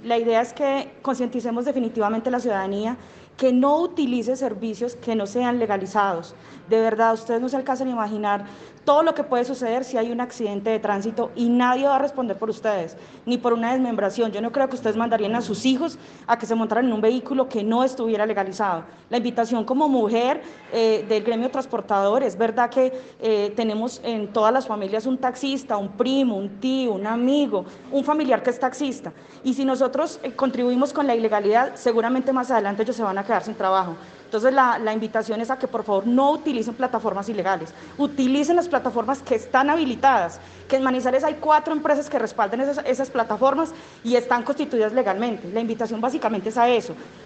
La idea es que concienticemos definitivamente a la ciudadanía que no utilice servicios que no sean legalizados. De verdad, ustedes no se alcanzan a imaginar todo lo que puede suceder si hay un accidente de tránsito y nadie va a responder por ustedes, ni por una desmembración. Yo no creo que ustedes mandarían a sus hijos a que se montaran en un vehículo que no estuviera legalizado. La invitación como mujer del gremio transportador, es verdad que tenemos en todas las familias un taxista, un primo, un tío, un amigo, un familiar que es taxista. Y si nosotros contribuimos con la ilegalidad, seguramente más adelante ellos se van a quedar sin trabajo. Entonces la invitación es a que por favor no utilicen plataformas ilegales, utilicen las plataformas que están habilitadas, que en Manizales hay 4 empresas que respalden esas plataformas y están constituidas legalmente. La invitación básicamente es a eso.